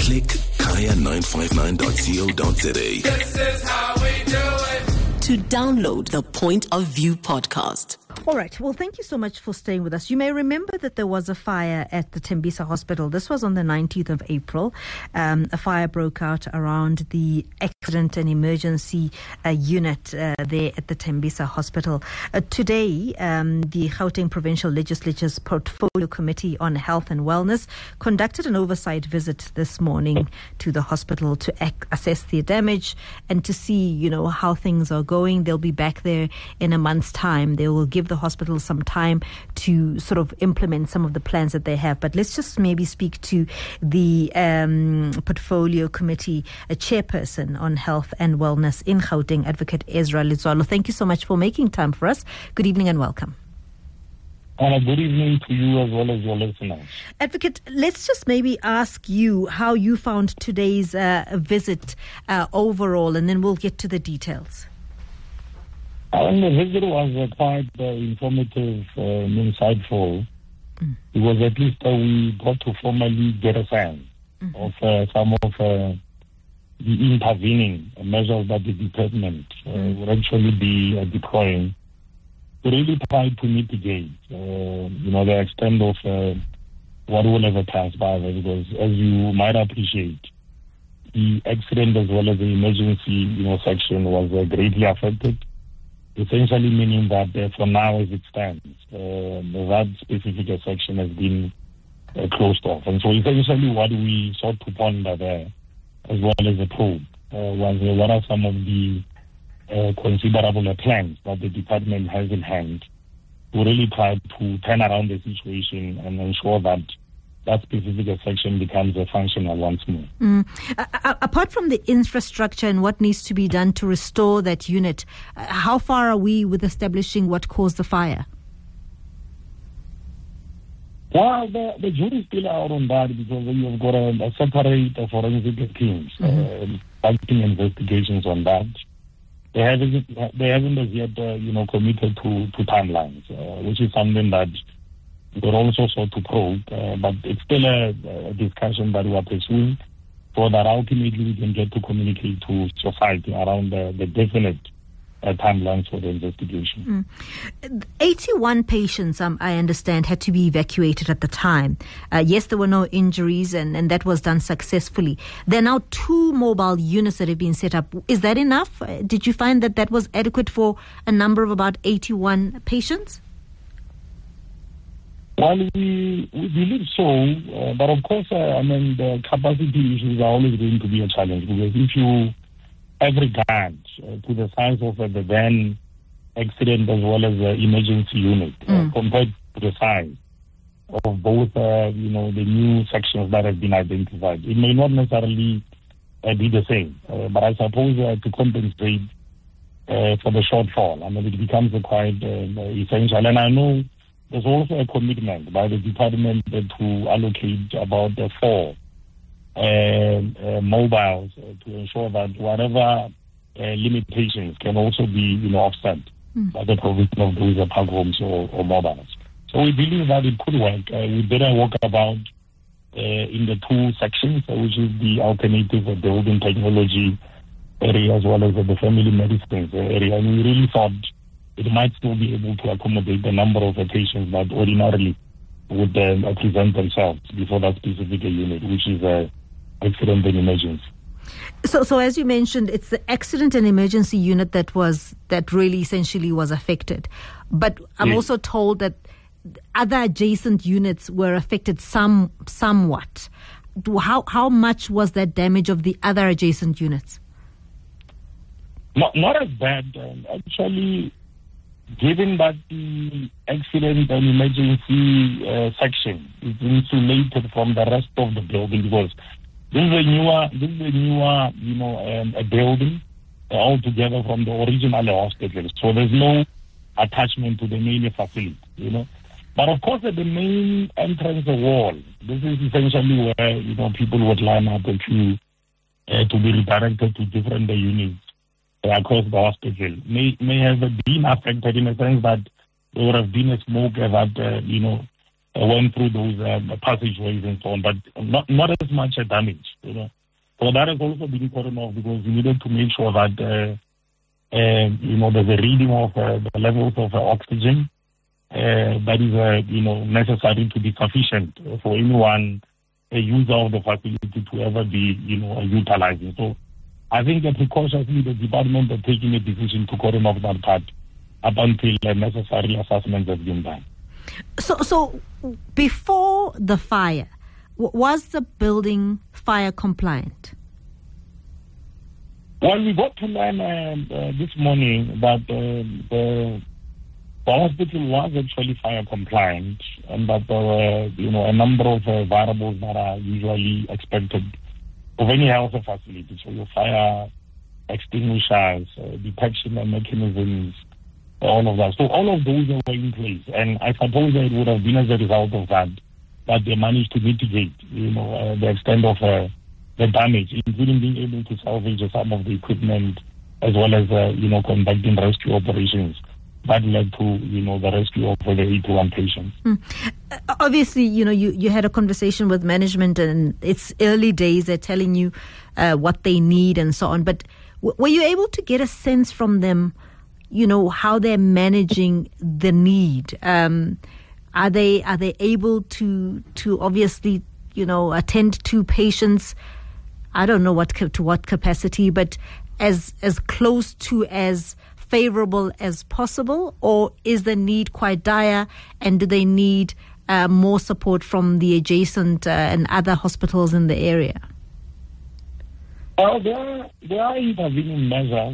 Click kaya959.co.za. This is how we do it. To download the Point of View podcast. All right. Well, thank you so much for staying with us. You may remember that there was a fire at the Tembisa Hospital. This was on the 19th of April. A fire broke out around the accident and emergency unit there at the Tembisa Hospital. Today, the Gauteng Provincial Legislature's Portfolio Committee on Health and Wellness conducted an oversight visit this morning to the hospital to assess the damage and to see, how things are going. They'll be back there in a month's time. They will give the hospital some time to sort of implement some of the plans that they have. But let's just maybe speak to the Portfolio Committee chairperson on health and wellness in Gauteng, Advocate Ezra Letswalo. Thank you so much for making time for us. Good evening and welcome. Good evening to you as well as your listeners. Advocate, let's just maybe ask you how you found today's visit overall, and then we'll get to the details. The visit was quite informative and insightful. It was at least we got to formally get a sense of some of the intervening measures that the department would actually be deploying to really try to mitigate, the extent of what will ever transpire. Because as you might appreciate, the accident as well as the emergency, section was greatly affected. Essentially meaning that for now, as it stands, that specific section has been closed off. And so essentially what we sought to ponder there, as well as a probe, was what are some of the considerable plans that the department has in hand to really try to turn around the situation and ensure that that specific section becomes functional once more. Apart from the infrastructure and what needs to be done to restore that unit, how far are we with establishing what caused the fire? Well, the jury's still out on that because you've got a separate forensic teams conducting investigations on that. They haven't as yet, committed to timelines, which is something that we're also sought to probe, but it's still a discussion that we are pursuing so that ultimately we can get to communicate to society around the definite timelines for the investigation. 81 patients, I understand, had to be evacuated at the time. Yes, there were no injuries, and that was done successfully. There are now 2 mobile units that have been set up. Is that enough? Did you find that was adequate for a number of about 81 patients? Well, we believe so, but of course, the capacity issues are always going to be a challenge because if you have regard to the size of the van accident as well as the emergency unit compared to the size of both, the new sections that have been identified, it may not necessarily be the same. But I suppose to compensate for the shortfall, it becomes quite essential. And I know there's also a commitment by the department to allocate about 4 mobiles to ensure that whatever limitations can also be offset by the provision of those park homes or mobiles. So we believe that it could work. We did a walkabout in the 2 sections, which is the alternative building technology area as well as the family medicine area. And we really thought it might still be able to accommodate the number of patients that ordinarily would present themselves before that specific unit, which is accident and emergency. So as you mentioned, it's the accident and emergency unit that really essentially was affected. But I'm also told that other adjacent units were affected somewhat. How much was that damage of the other adjacent units? Not as bad. Actually, given that the accident and emergency section is insulated from the rest of the building, because this is a newer, a building altogether from the original hospital. So there's no attachment to the main facility, But of course, at the main entrance wall, this is essentially where, people would line up a queue to be redirected to different units across the hospital. May have been affected in a sense that there would have been a smoke that, went through those passageways and so on, but not as much damage, you know. So that has also been cordoned off because we needed to make sure that, you know, there's a reading of the levels of oxygen that is, you know, necessary to be sufficient for anyone, a user of the facility to ever be, you know, utilizing. So I think that precautiously the department are taking a decision to cordon off that part up until necessary assessments have been done. So before the fire, was the building fire compliant? Well, we got to learn this morning that the hospital was actually fire compliant, and that there were, you know, a number of variables that are usually expected of any health facility. So your fire extinguishers, detection mechanisms, all of that. So all of those were in place, and I suppose that it would have been as a result of that they managed to mitigate, you know, the extent of the damage, including being able to salvage some of the equipment, as well as, you know, conducting rescue operations. That led to, you know, the rescue of the 81 patients. Obviously, you know, you had a conversation with management, and it's early days. They're telling you what they need and so on. But were you able to get a sense from them, you know, how they're managing the need? Are they able to obviously, you know, attend to patients? I don't know to what capacity, but as close to as favorable as possible, or is the need quite dire, and do they need more support from the adjacent and other hospitals in the area? Well, there are intervening measures.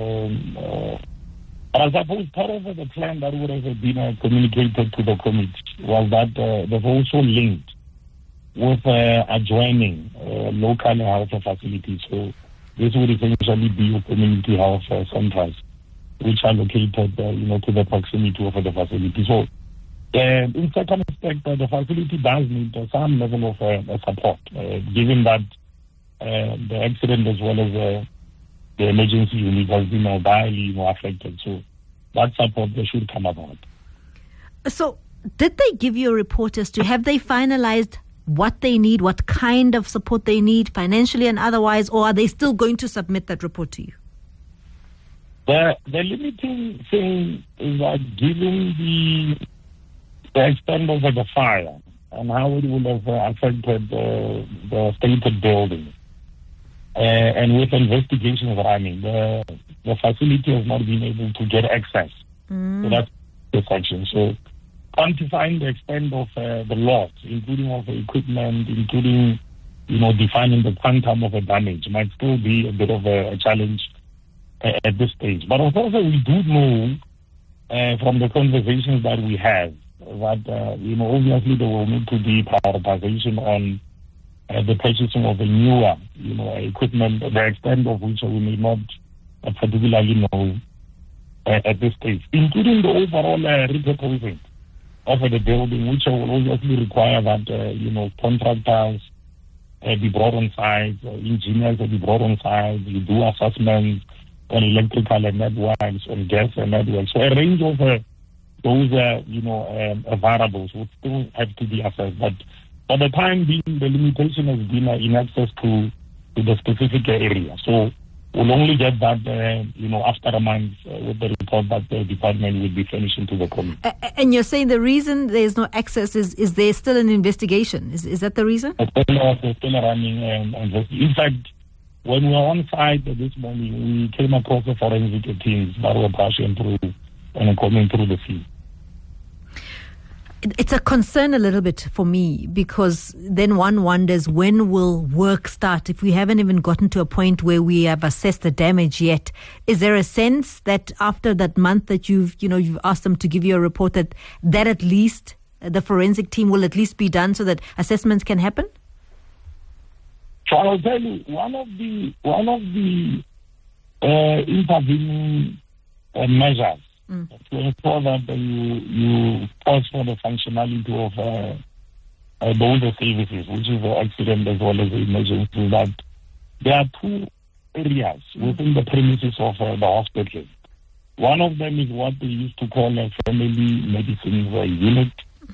I suppose part of the plan that would have been communicated to the committee was that they've also linked with adjoining local health facilities. So this would essentially be your community health centers, which are located, you know, to the proximity of the facility. So, in certain respect, the facility does need some level of support, given that the accident as well as the emergency unit has been badly, you know, affected. So, that support should come about. So, did they give you a report as to have they finalized what they need, what kind of support they need, financially and otherwise, or are they still going to submit that report to you? The limiting thing is that given the extent of the fire and how it would have affected the stated building, and with investigations running, the facility has not been able to get access. So that's the section. So quantifying the extent of the loss, including of the equipment, including, you know, defining the quantum of the damage, might still be a bit of a challenge at this stage. But also we do know from the conversations that we have that, you know, obviously there will need to be prioritization on the purchasing of the newer, you know, equipment, the extent of which we may not particularly know at this stage, including the overall repurposing of the building, which will obviously require that, you know, contractors be brought on site, engineers be brought on site, you do assessments on electrical networks, on gas networks. So a range of those, you know, variables would still have to be assessed. But for the time being, the limitation has been in access to the specific area. So we'll only get that, you know, after a month with the report that the department will be finishing to the committee. And you're saying the reason there's no access is there still an investigation? Is that the reason? They're still running investigation. In fact, when we were on site this morning, we came across the forensic teams that were brushing through and coming through the field. It's a concern a little bit for me, because then one wonders, when will work start if we haven't even gotten to a point where we have assessed the damage yet? Is there a sense that after that month that you've asked them to give you a report, that at least the forensic team will at least be done so that assessments can happen? So I'll tell you, one of the intervening measures to ensure that you pause for the functionality of both the services, which is the accident as well as the emergency, that there are two areas within the premises of the hospital. One of them is what they used to call a family medicine unit,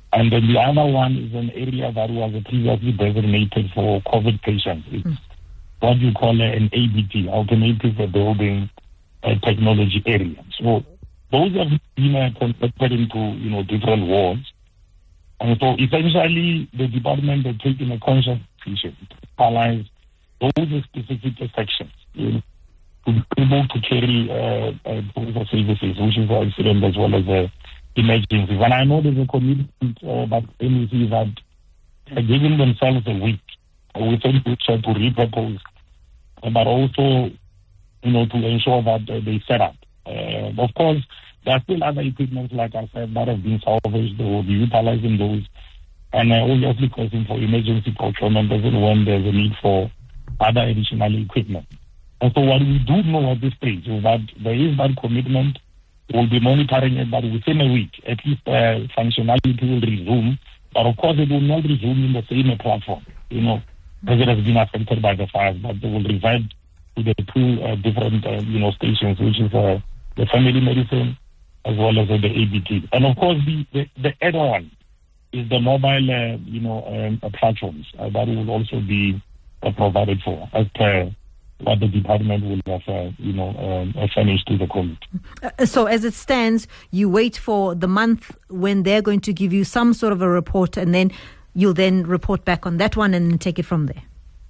And then the other one is an area that was previously designated for COVID patients. It's what you call an ABT, Alternative Building Technology Area. So those have been converted into, different wards. And so essentially the department has taken a conscious decision to analyze those specific sections to be able to carry those services, which is accident as well as emergencies. And I know there's a commitment by NEC that giving themselves a week within which to repurpose, but also, to ensure that they set up. Of course, there are still other equipment, like I said, that have been salvaged. They will be utilizing those, and obviously causing for emergency procurement as and when there's a need for other additional equipment. And so what we do know at this stage is that there is that commitment. We'll be monitoring it, but within a week, at least functionality will resume. But of course, it will not resume in the same platform, as it has been affected by the fires, but they will revert to the two different, stations, which is the family medicine as well as the ABT. And of course, the add-on is the mobile, platforms that will also be provided for as per what the department will have, furnished to the committee. So as it stands, you wait for the month when they're going to give you some sort of a report, and then you'll then report back on that one and take it from there.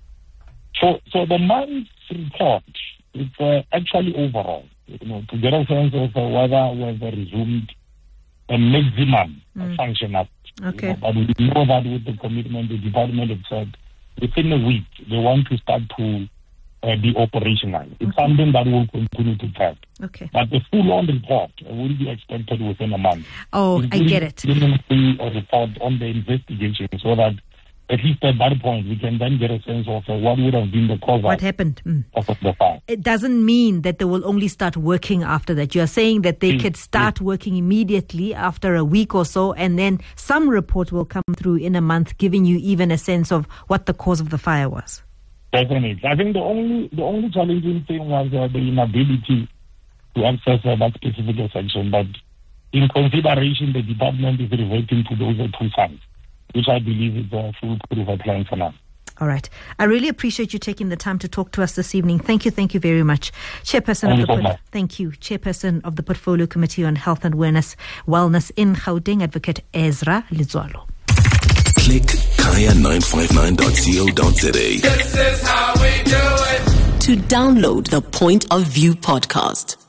So the month's report is actually overall, to get a sense of whether we've resumed a maximum function up. Okay. But we know that with the commitment, the department has said within a week they want to start to be operational. It's something that will continue to track. Okay. But the full-on report will be expected within a month. Oh, I get it. A report on the investigation, so that at least at that point we can then get a sense of what would have been the cause what happened of the fire. It doesn't mean that they will only start working after that. You're saying that they could start working immediately after a week or so, and then some report will come through in a month, giving you even a sense of what the cause of the fire was. Definitely. I think the only challenging thing was the inability to access that specific section. But in consideration, the department is reverting to those two sites, which I believe is a foolproof plan for now. All right. I really appreciate you taking the time to talk to us this evening. Thank you very much. Chairperson Chairperson of the Portfolio Committee on Health and Wellness in Gauteng, Advocate Ezra Letswalo. Click kaya959.co.za. This is how we do it. To download the Point of View podcast,